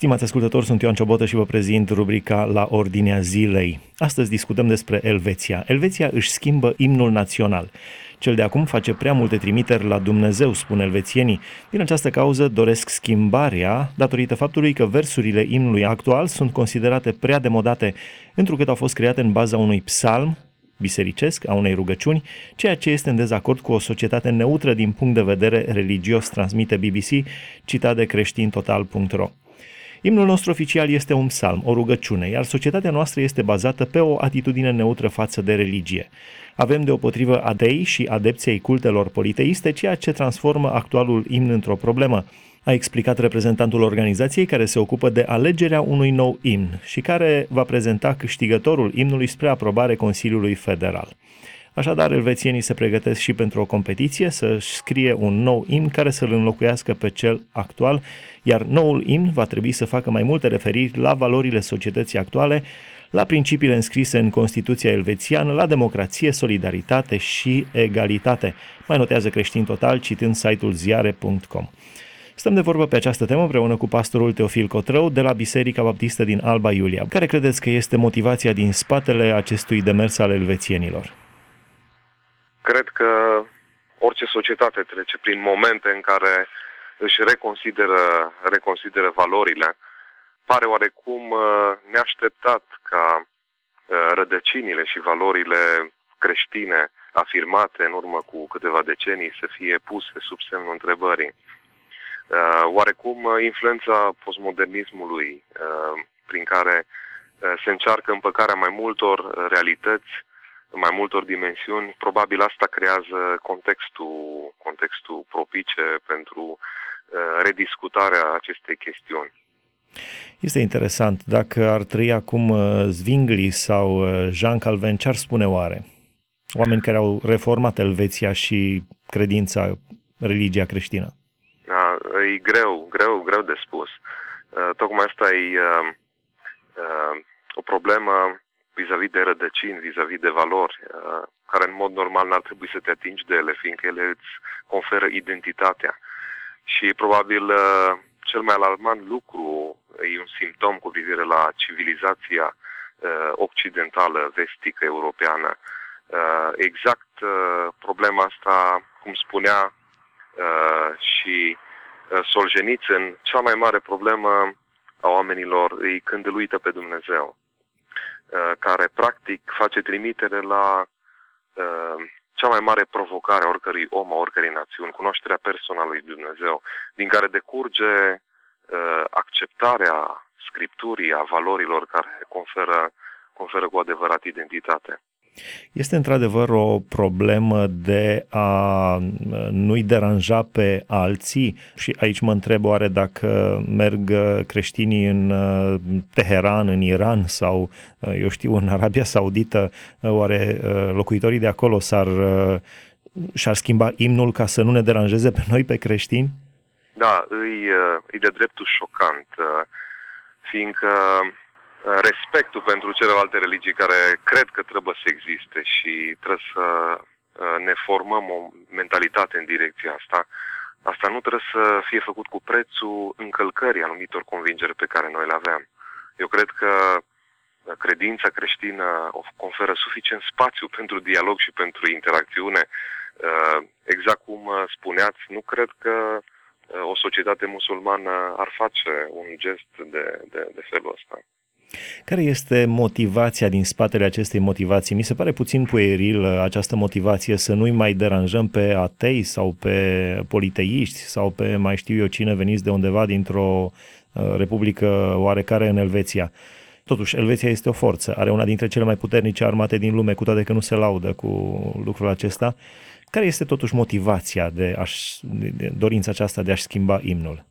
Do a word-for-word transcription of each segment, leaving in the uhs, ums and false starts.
Stimați ascultători, sunt Ioan Ciobotă și vă prezint rubrica La Ordinea Zilei. Astăzi discutăm despre Elveția. Elveția își schimbă imnul național. Cel de acum face prea multe trimiteri la Dumnezeu, spun elvețienii. Din această cauză doresc schimbarea, datorită faptului că versurile imnului actual sunt considerate prea demodate, întrucât au fost create în baza unui psalm bisericesc, a unei rugăciuni, ceea ce este în dezacord cu o societate neutră din punct de vedere religios, transmite B B C, citat de creștintotal punct ro. Imnul nostru oficial este un psalm, o rugăciune, iar societatea noastră este bazată pe o atitudine neutră față de religie. Avem deopotrivă atei și adepții ai cultelor politeiste, ceea ce transformă actualul imn într-o problemă, a explicat reprezentantul organizației care se ocupă de alegerea unui nou imn și care va prezenta câștigătorul imnului spre aprobare Consiliului Federal. Așadar, elvețienii se pregătesc și pentru o competiție să-și scrie un nou imn care să-l înlocuiască pe cel actual, iar noul imn va trebui să facă mai multe referiri la valorile societății actuale, la principiile înscrise în Constituția elvețiană, la democrație, solidaritate și egalitate. Mai notează Creștin Total citând site-ul ziare punct com. Stăm de vorbă pe această temă împreună cu pastorul Teofil Cotrău de la Biserica Baptistă din Alba Iulia. Care credeți că este motivația din spatele acestui demers al elvețienilor? Cred că orice societate trece prin momente în care își reconsideră, reconsideră valorile. Pare oarecum neașteptat ca rădăcinile și valorile creștine afirmate în urmă cu câteva decenii să fie puse sub semnul întrebării. Oarecum influența postmodernismului prin care se încearcă împăcarea mai multor realități, mai multor dimensiuni, probabil asta creează contextul, contextul propice pentru rediscutarea acestei chestiuni. Este interesant. Dacă ar trăi acum Zwingli sau Jean Calvin, ce ar spune oare? Oameni care au reformat Elveția și credința, religia creștină. Da, e greu, greu, greu de spus. Tocmai asta e o problemă vis-a-vis de rădăcini, vis-a-vis de valori, care în mod normal n-ar trebui să te atingi de ele, fiindcă ele îți conferă identitatea. Și probabil cel mai alarmant lucru e un simptom cu privire la civilizația occidentală, vestică, europeană. Exact problema asta, cum spunea și Solzhenitsyn, cea mai mare problemă a oamenilor e când îl uită pe Dumnezeu, care practic face trimitere la uh, cea mai mare provocare a oricărui om, a oricărei națiuni, cunoașterea personală lui Dumnezeu, din care decurge uh, acceptarea Scripturii, a valorilor care conferă, conferă cu adevărat identitate. Este într-adevăr o problemă de a nu-i deranja pe alții și aici mă întreb oare dacă merg creștinii în Teheran, în Iran sau, eu știu, în Arabia Saudită, oare locuitorii de acolo s-ar, și-ar schimba imnul ca să nu ne deranjeze pe noi, pe creștini? Da, e, e de dreptul șocant, fiindcă respectul pentru celelalte religii care cred că trebuie să existe și trebuie să ne formăm o mentalitate în direcția asta, asta nu trebuie să fie făcut cu prețul încălcării anumitor convingeri pe care noi le avem. Eu cred că credința creștină conferă suficient spațiu pentru dialog și pentru interacțiune. Exact cum spuneați, nu cred că o societate musulmană ar face un gest de, de, de felul ăsta. Care este motivația din spatele acestei motivații? Mi se pare puțin pueril această motivație să nu-i mai deranjăm pe atei sau pe politeiști sau pe mai știu eu cine veniți de undeva dintr-o republică oarecare în Elveția. Totuși, Elveția este o forță, are una dintre cele mai puternice armate din lume, cu toate că nu se laudă cu lucrul acesta. Care este totuși motivația de, a-și, de dorința aceasta de a-și schimba imnul?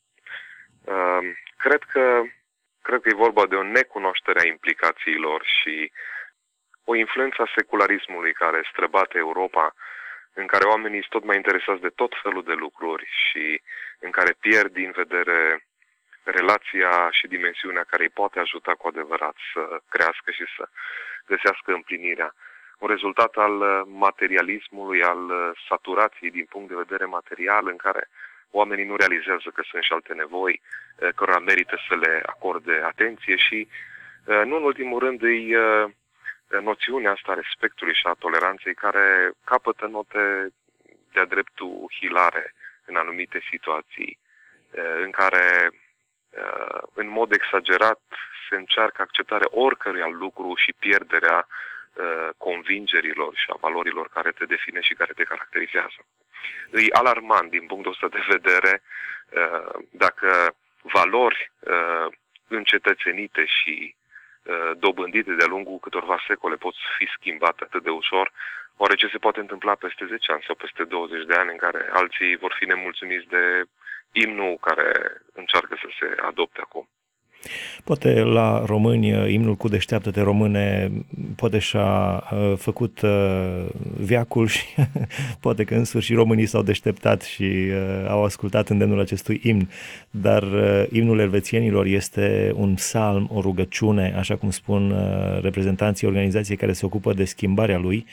Uh, cred că Cred că e vorba de o necunoaștere a implicațiilor și o influență a secularismului care străbate Europa, în care oamenii sunt tot mai interesați de tot felul de lucruri și în care pierd din vedere relația și dimensiunea care îi poate ajuta cu adevărat să crească și să găsească împlinirea. Un rezultat al materialismului, al saturației din punct de vedere material, în care oamenii nu realizează că sunt și alte nevoi, cărora merită să le acorde atenție și, nu în ultimul rând, îi noțiunea asta a respectului și a toleranței care capătă note de-a dreptul hilare în anumite situații, în care, în mod exagerat, se încearcă acceptarea oricărui alt lucru și pierderea convingerilor și a valorilor care te define și care te caracterizează. E alarmant din punctul ăsta de vedere dacă valori încetățenite și dobândite de-a lungul câtorva secole pot fi schimbate atât de ușor, oare ce se poate întâmpla peste zece ani sau peste douăzeci de ani în care alții vor fi nemulțumiți de imnul care încearcă să se adopte acum? Poate la români, imnul cu Deșteaptă-te române, poate și-a făcut veacul și poate că în sfârșit românii s-au deșteptat și au ascultat îndemnul acestui imn, dar imnul elvețienilor este un psalm, o rugăciune, așa cum spun reprezentanții organizației care se ocupă de schimbarea lui,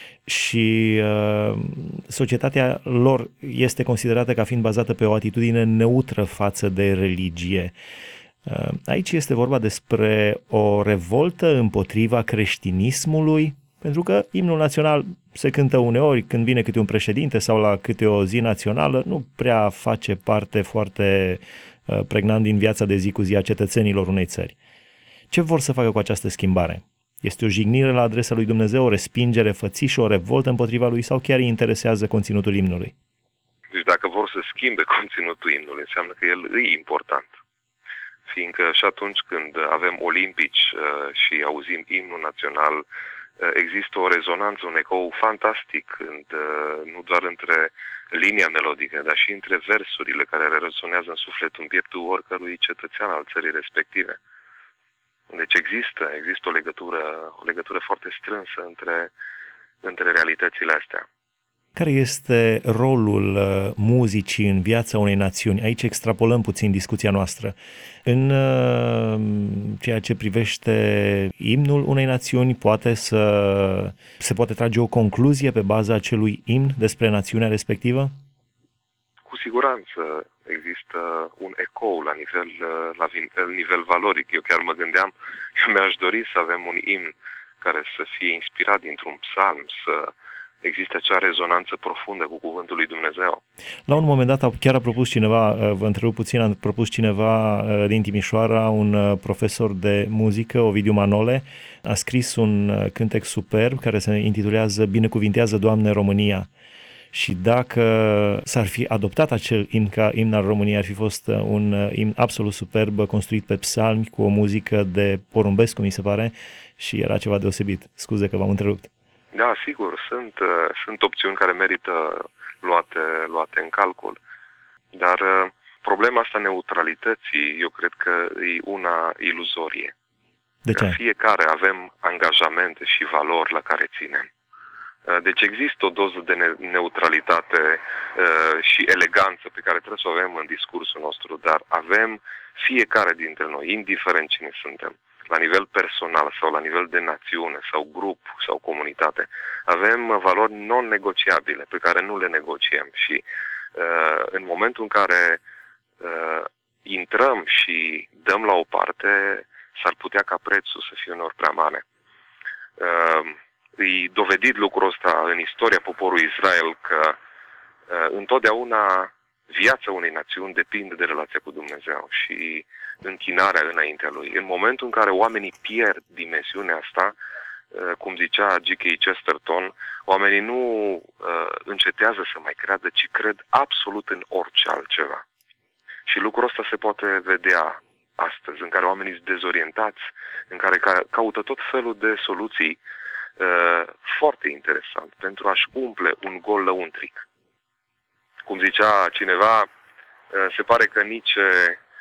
și uh, societatea lor este considerată ca fiind bazată pe o atitudine neutră față de religie. Uh, aici este vorba despre o revoltă împotriva creștinismului, pentru că imnul național se cântă uneori când vine câte un președinte sau la câte o zi națională, nu prea face parte foarte uh, pregnant din viața de zi cu zi a cetățenilor unei țări. Ce vor să facă cu această schimbare? Este o jignire la adresa lui Dumnezeu, o respingere, fățiș, o revoltă împotriva lui sau chiar îi interesează conținutul imnului? Deci dacă vor să schimbe conținutul imnului, înseamnă că el e important. Fiindcă și atunci când avem olimpici și auzim imnul național, există o rezonanță, un ecou fantastic, nu doar între linia melodică, dar și între versurile care rezonează în suflet, în pieptul oricărui cetățean al țării respective. Deci există, există o legătură, o legătură foarte strânsă între, între realitățile astea. Care este rolul muzicii în viața unei națiuni? Aici extrapolăm puțin discuția noastră. În ceea ce privește imnul unei națiuni, poate să se poate trage o concluzie pe baza acelui imn despre națiunea respectivă? Cu siguranță există un ecou la nivel, la nivel valoric. Eu chiar mă gândeam, eu mi-aș dori să avem un imn care să fie inspirat dintr-un psalm, să existe acea rezonanță profundă cu cuvântul lui Dumnezeu. La un moment dat chiar a propus cineva, vă întrerup puțin, a propus cineva din Timișoara, un profesor de muzică, Ovidiu Manole, a scris un cântec superb care se intitulează Binecuvintează, Doamne, România. Și dacă s-ar fi adoptat acel imn ca imn al României, ar fi fost un imn absolut superb, construit pe psalmi, cu o muzică de porumbescu, mi se pare, și era ceva deosebit. Scuze că v-am întrerupt. Da, sigur, sunt, sunt opțiuni care merită luate, luate în calcul. Dar problema asta neutralității, eu cred că e una iluzorie. De ce? Că fiecare avem angajamente și valori la care ținem. Deci există o doză de neutralitate uh, și eleganță pe care trebuie să o avem în discursul nostru, dar avem fiecare dintre noi, indiferent cine suntem, la nivel personal sau la nivel de națiune sau grup sau comunitate, avem valori non-negociabile pe care nu le negociem și uh, în momentul în care uh, intrăm și dăm la o parte, s-ar putea ca prețul să fie uneori prea mare. Uh, E dovedit lucrul ăsta în istoria poporului Israel că uh, întotdeauna viața unei națiuni depinde de relația cu Dumnezeu și închinarea înaintea Lui. În momentul în care oamenii pierd dimensiunea asta, uh, cum zicea G K Chesterton, oamenii nu uh, încetează să mai creadă, ci cred absolut în orice altceva. Și lucrul ăsta se poate vedea astăzi, în care oamenii sunt dezorientați, în care ca- caută tot felul de soluții Uh, foarte interesant pentru a-și umple un gol lăuntric. Cum zicea cineva, uh, se pare că Nietzsche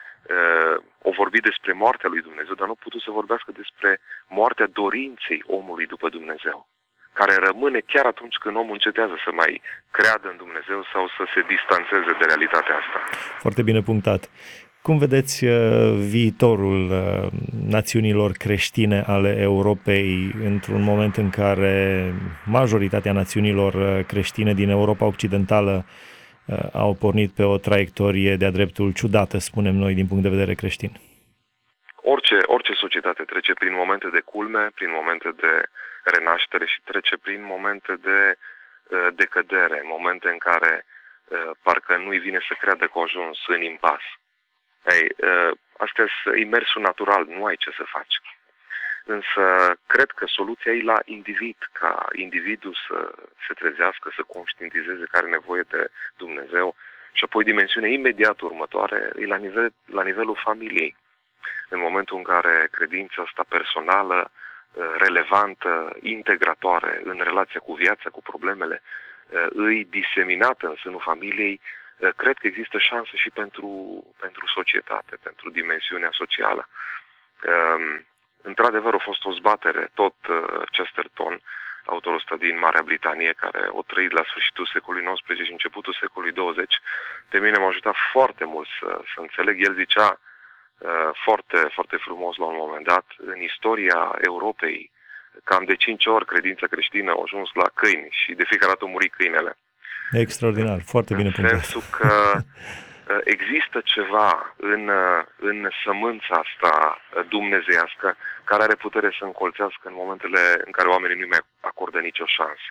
uh, o vorbi despre moartea lui Dumnezeu, dar nu a putut să vorbească despre moartea dorinței omului după Dumnezeu, care rămâne chiar atunci când omul încetează să mai creadă în Dumnezeu sau să se distanțeze de realitatea asta. Foarte bine punctat. Cum vedeți viitorul națiunilor creștine ale Europei într-un moment în care majoritatea națiunilor creștine din Europa Occidentală au pornit pe o traiectorie de-a dreptul ciudată, spunem noi, din punct de vedere creștin. Orice, orice societate trece prin momente de culme, prin momente de renaștere și trece prin momente de uh, decădere, momente în care uh, parcă nu-i vine să creadă că a ajuns în impas. Ei, uh, astea e mersul natural, nu ai ce să faci. Însă, cred că soluția e la individ, ca individul să se trezească, să conștientizeze că are nevoie de Dumnezeu și apoi dimensiunea imediat următoare e la, nivel, la nivelul familiei. În momentul în care credința asta personală, relevantă, integratoare în relația cu viața, cu problemele, îi diseminată în sânul familiei, cred că există șanse și pentru, pentru societate, pentru dimensiunea socială. Într-adevăr, a fost o zbatere, tot Chesterton, autorul ăsta din Marea Britanie, care o trăit la sfârșitul secolului nouăsprezece și începutul secolului douăzeci, pe mine m-a ajutat foarte mult să, să înțeleg. El zicea foarte, foarte frumos la un moment dat, în istoria Europei, cam de cinci ori credința creștină a ajuns la câini și de fiecare dată a murit câinele. Extraordinar, foarte bine punctat. În sensul că există ceva în, în sămânța asta dumnezeiască care are putere să încolțească în momentele în care oamenii nu mai acordă nicio șansă.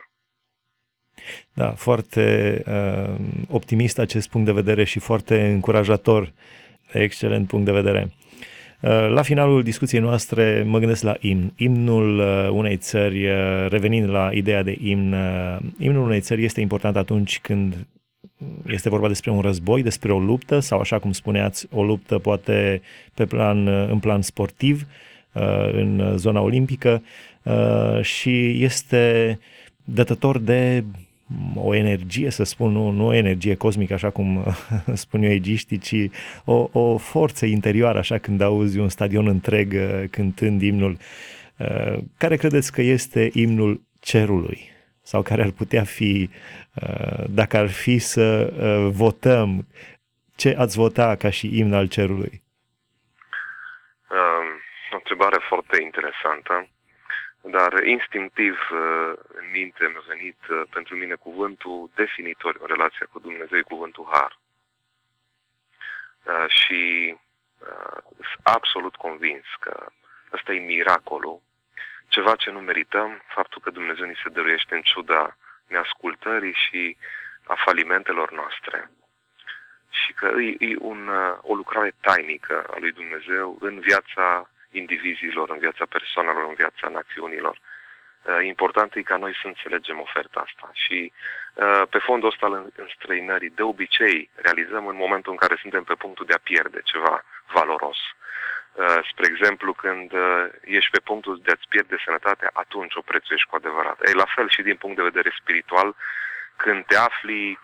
Da, foarte uh, optimist acest punct de vedere și foarte încurajator. Excelent punct de vedere. La finalul discuției noastre mă gândesc la imn. Imnul unei țări, revenind la ideea de imn, imnul unei țări este important atunci când este vorba despre un război, despre o luptă sau, așa cum spuneați, o luptă poate pe plan, în plan sportiv, în zona olimpică și este dătător de o energie, să spun, nu, nu o energie cosmică, așa cum spun eugeștii, ci o, o forță interioară, așa când auzi un stadion întreg cântând imnul. Care credeți că este imnul cerului? Sau care ar putea fi, dacă ar fi să votăm, ce ați vota ca și imn al cerului? Um, o întrebare foarte interesantă. Dar instinctiv în minte mi-a venit pentru mine cuvântul definitor în relația cu Dumnezeu, cuvântul har. Și sunt absolut convins că ăsta e miracolul, ceva ce nu merităm, faptul că Dumnezeu ni se dăruiește în ciuda neascultării și a falimentelor noastre. Și că e, e un, o lucrare tainică a lui Dumnezeu în viața indivizilor, în viața persoanelor, în viața națiunilor. Important e ca noi să înțelegem oferta asta și pe fondul ăsta al înstrăinării, de obicei realizăm în momentul în care suntem pe punctul de a pierde ceva valoros. Spre exemplu, când ești pe punctul de a-ți pierde sănătatea, atunci o prețuiești cu adevărat. E la fel și din punct de vedere spiritual, când te afli,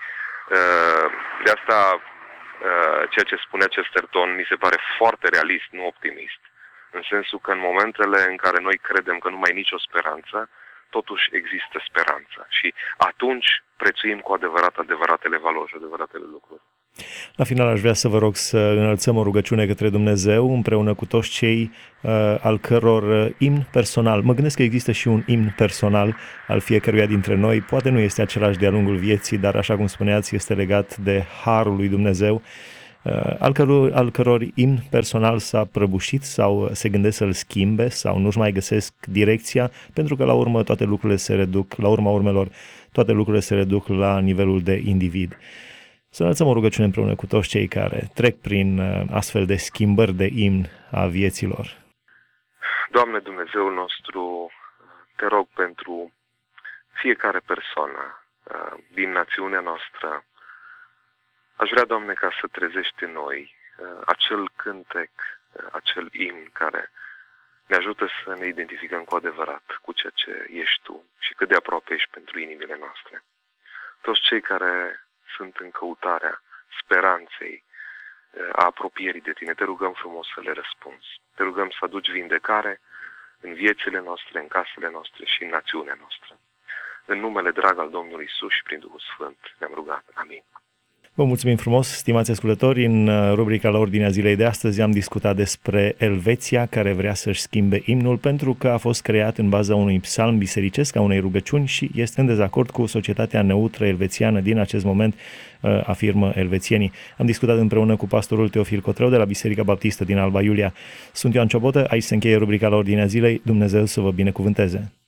de asta ceea ce spunea Chesterton mi se pare foarte realist, nu optimist. În sensul că în momentele în care noi credem că nu mai e nicio speranță, totuși există speranță. Și atunci prețuim cu adevărat adevăratele valori și adevăratele lucruri. La final aș vrea să vă rog să înălțăm o rugăciune către Dumnezeu împreună cu toți cei uh, al căror imn personal, mă gândesc că există și un imn personal al fiecăruia dintre noi, poate nu este același de-a lungul vieții, dar așa cum spuneați este legat de harul lui Dumnezeu, al căror, al căror imn personal s-a prăbușit sau se gândesc să-l schimbe sau nu-și mai găsesc direcția, pentru că la urmă toate lucrurile se reduc, la urma urmelor, toate lucrurile se reduc la nivelul de individ. Să înălțăm o rugăciune împreună cu toți cei care trec prin astfel de schimbări de imn a vieților. Doamne Dumnezeul nostru, te rog pentru fiecare persoană din națiunea noastră. Aș vrea, Doamne, ca să trezești în noi uh, acel cântec, uh, acel imn care ne ajută să ne identificăm cu adevărat cu ceea ce ești Tu și cât de aproape ești pentru inimile noastre. Toți cei care sunt în căutarea speranței, uh, a apropierii de Tine, te rugăm frumos să le răspunzi. Te rugăm să aduci vindecare în viețile noastre, în casele noastre și în națiunea noastră. În numele drag al Domnului Iisus și prin Duhul Sfânt ne-am rugat. Amin. Vă mulțumim frumos, stimați ascultători. În rubrica La Ordinea Zilei de astăzi am discutat despre Elveția, care vrea să-și schimbe imnul pentru că a fost creat în baza unui psalm bisericesc, a unei rugăciuni, și este în dezacord cu societatea neutră elvețiană din acest moment, afirmă elvețienii. Am discutat împreună cu pastorul Teofil Cotrău de la Biserica Baptistă din Alba Iulia. Sunt Ioan Ciobotă, aici se încheie rubrica La Ordinea Zilei. Dumnezeu să vă binecuvânteze!